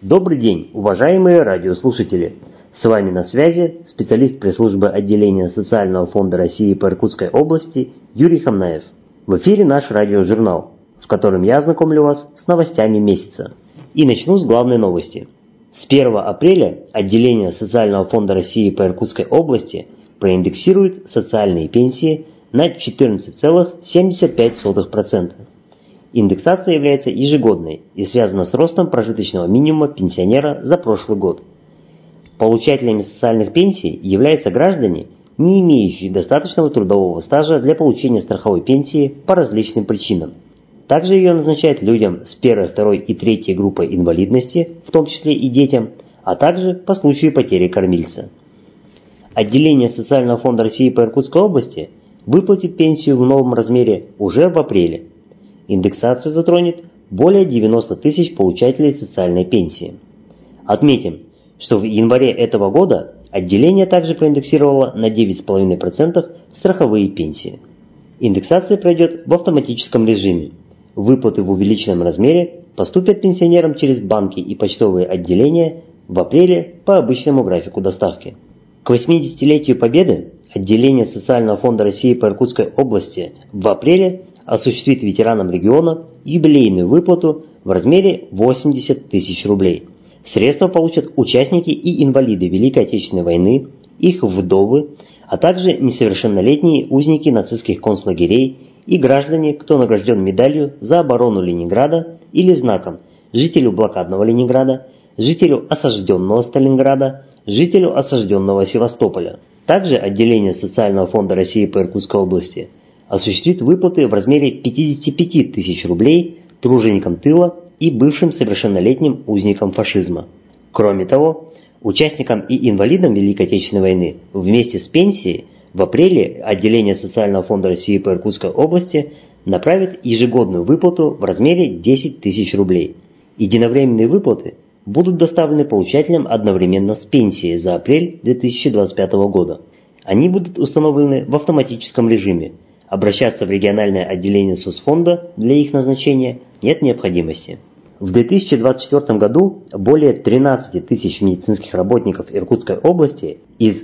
Добрый день, уважаемые радиослушатели! С вами на связи специалист пресс-службы отделения Социального фонда России по Иркутской области Юрий Хамнаев. В эфире наш радиожурнал, в котором я ознакомлю вас с новостями месяца. И начну с главной новости. С 1 апреля отделение Социального фонда России по Иркутской области проиндексирует социальные пенсии на 14,75%. Индексация является ежегодной и связана с ростом прожиточного минимума пенсионера за прошлый год. Получателями социальных пенсий являются граждане, не имеющие достаточного трудового стажа для получения страховой пенсии по различным причинам. Также ее назначают людям с 1, 2 и 3 группой инвалидности, в том числе и детям, а также по случаю потери кормильца. Отделение Социального фонда России по Иркутской области выплатит пенсию в новом размере уже в апреле. Индексация затронет более 90 тысяч получателей социальной пенсии. Отметим, что в январе этого года отделение также проиндексировало на 9,5% страховые пенсии. Индексация пройдет в автоматическом режиме. Выплаты в увеличенном размере поступят пенсионерам через банки и почтовые отделения в апреле по обычному графику доставки. К 80-летию Победы отделение Социального фонда России по Иркутской области в апреле осуществит ветеранам региона юбилейную выплату в размере 80 тысяч рублей. Средства получат участники и инвалиды Великой Отечественной войны, их вдовы, а также несовершеннолетние узники нацистских концлагерей и граждане, кто награжден медалью за оборону Ленинграда или знаком жителю блокадного Ленинграда, жителю осажденного Сталинграда, жителю осажденного Севастополя. Также отделение Социального фонда России по Иркутской области осуществит выплаты в размере 55 тысяч рублей труженикам тыла и бывшим совершеннолетним узникам фашизма. Кроме того, участникам и инвалидам Великой Отечественной войны вместе с пенсией в апреле отделение Социального фонда России по Иркутской области направит ежегодную выплату в размере 10 тысяч рублей. Единовременные выплаты будут доставлены получателям одновременно с пенсией за апрель 2025 года. Они будут установлены в автоматическом режиме. Обращаться в региональное отделение соцфонда для их назначения нет необходимости. В 2024 году более 13 тысяч медицинских работников Иркутской области из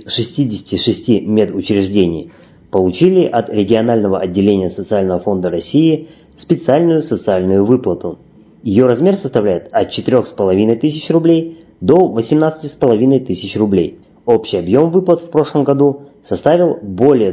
66 медучреждений получили от регионального отделения Социального фонда России специальную социальную выплату. Ее размер составляет от 4,5 тысяч рублей до 18,5 тысяч рублей. Общий объем выплат в прошлом году составил более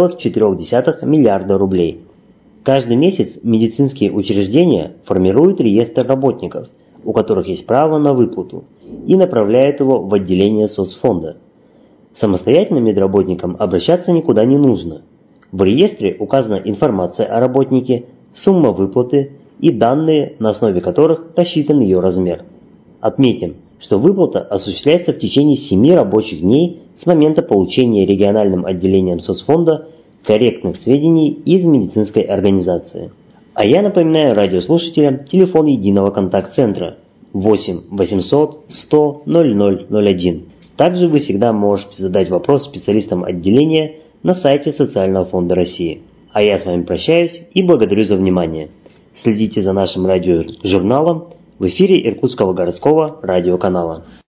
2,4 миллиарда рублей. Каждый месяц медицинские учреждения формируют реестр работников, у которых есть право на выплату, и направляют его в отделение соцфонда. Самостоятельно медработникам обращаться никуда не нужно. В реестре указана информация о работнике, сумма выплаты и данные, на основе которых рассчитан ее размер. Отметим, что выплата осуществляется в течение 7 рабочих дней с момента получения региональным отделением соцфонда корректных сведений из медицинской организации. А я напоминаю радиослушателям телефон единого контакт-центра 8 800 100 0001. Также вы всегда можете задать вопрос специалистам отделения на сайте Социального фонда России. А я с вами прощаюсь и благодарю за внимание. Следите за нашим радиожурналом в эфире Иркутского городского радиоканала.